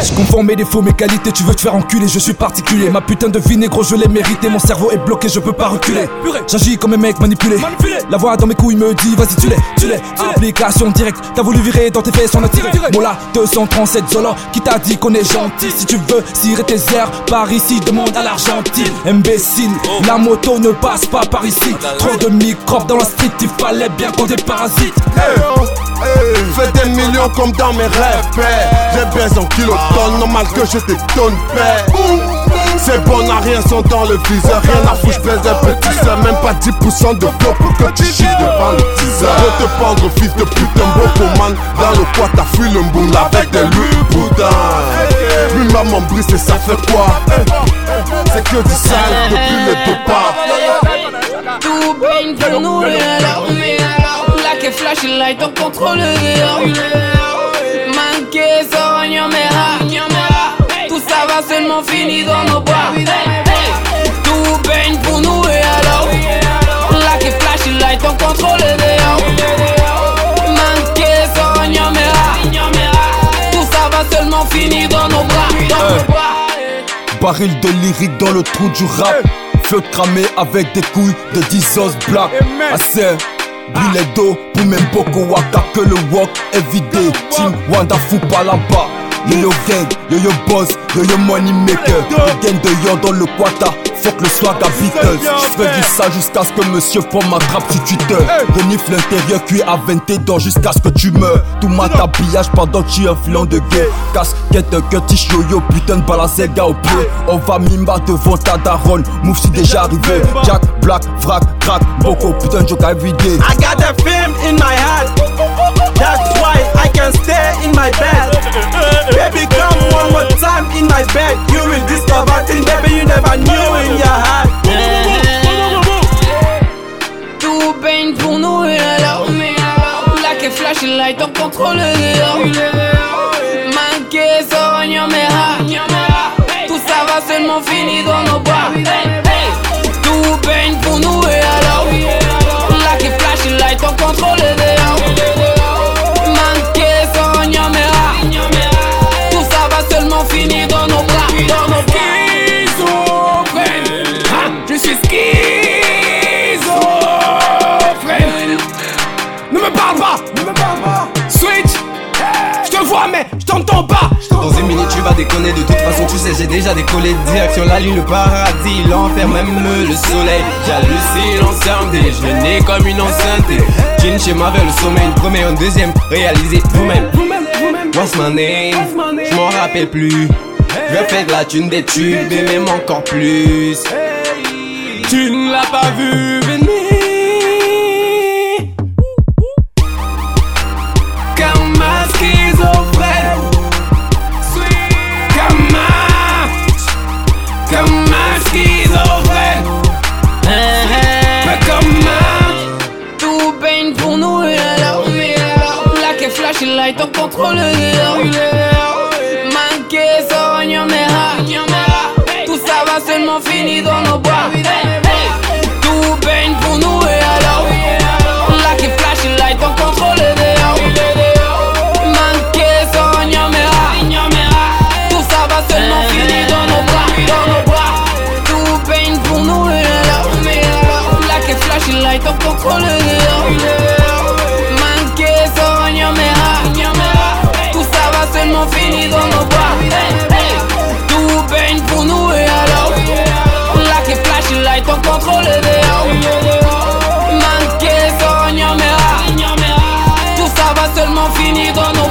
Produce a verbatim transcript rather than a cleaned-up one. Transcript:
Je confonds mes défauts, mes qualités, tu veux te faire enculer, je suis particulier. Ma putain de vie négro, je l'ai mérité, mon cerveau est bloqué, je peux pas reculer. J'agis comme un mec manipulé, la voix dans mes couilles me dit vas-y tu l'es, tu l'es. Application directe, t'as voulu virer dans tes fesses, on a tiré. Mola deux cent trente-sept Zola, qui t'a dit qu'on est gentil. Si tu veux cirer tes airs, par ici, demande à l'Argentine. Imbécile, la moto ne passe pas par ici. Trop de microbes dans la street, il fallait bien qu'on déparasite. Hey, hey, fais des millions comme dans mes rêves, père. J'ai baise en kilotonnes, normal que je te donne paix. C'est bon, n'a rien sont dans le viseur. Rien à foutre, j'baise un petit seul. Même pas dix pour cent de flow pour que tu chies devant le teaser. Je te pendre, fils de putain, beau man. Dans le quoi t'as fui le mboul avec des loups boudins. Lui maman brise et ça fait quoi? C'est que du sale depuis le départ. Tout baigne pour nous et alors Black et flash light on contrôle Manqué sans nyamera. Tout ça va seulement finir dans nos bras. Tout baigne pour nous et alors Black et flash light on contrôle Manqué sans nyamera. Tout ça va seulement finir dans nos bras, dans nos bras. Baril de lyrique dans le trou du rap. Feu cramé avec des couilles de dix os black. Assez brûlé d'eau pour même beaucoup waka que le wok est vidé. Team Wanda fout pas là-bas. Yo-yo gang, yo-yo boss, yo-yo money maker. Le gang de yon dans le quata, fuck le swag à Beatles. J'fais du ça jusqu'à ce que monsieur Ford m'attrape sur Twitter. Renifle l'intérieur, cuit à vingt dents jusqu'à ce que tu meurs. Tout mat habillage pendant que tu es un filon de guerre. Casquette, cutish, yo-yo, putain de balazéga au pied. On va mimba devant ta daronne, move si déjà arrivé. Jack, black, frac, crack, beaucoup, putain de joke everyday. I got the film in my head. That's why I can stay in my bed. Baby, come one more time in my bed. You will discover things, baby, you never knew in your heart. Tout baigne pour nous et alors Black et flash light on contrôle Manqué sans nyamera. Tout ça va seulement finir dans nos bras. Tout baigne pour nous et alors Black et flash light on contrôle Manqué sans nyamera. Tout ça va seulement finir dans nos bras, dans nos bras. Schizophrène, je suis schizophrène. Ne me parle pas, ne me parle pas. Switch, je te vois mais je t'entends pas. Dans une minute tu vas déconner, de toute façon tu sais j'ai déjà décollé. Direction la lune, le paradis, l'enfer, même le soleil. J'hallucine enceinte, je le nez comme une enceinte. Jean schéma vers le sommet, une première, une deuxième, réalisez vous-même. What's my name? Je m'en rappelle plus. Je fais de la thune, des tubes et même encore plus. Tu ne l'as pas vu venir. Comme un schizophrène. Comme un, comme un schizophrène. Mais comme un, tout baigne pour nous et alors Black et flash light on contrôle Manqué sans nyamera. Tout ça va seulement finir dans nos bras. Tout baigne pour nous et alors Black et flash light on contrôle Manqué sans nyamera. Tout ça va seulement finir dans nos bras, dans nos bras. Tout baigne pour nous et alors Black et flash light on contrôle Manqué sans nyamera. Tout ça va seulement finir dans nos bras. Tout baigne pour nous et alors Black et flash light on contrôle Manqué sans nyamera. Tout ça va seulement finir dans nos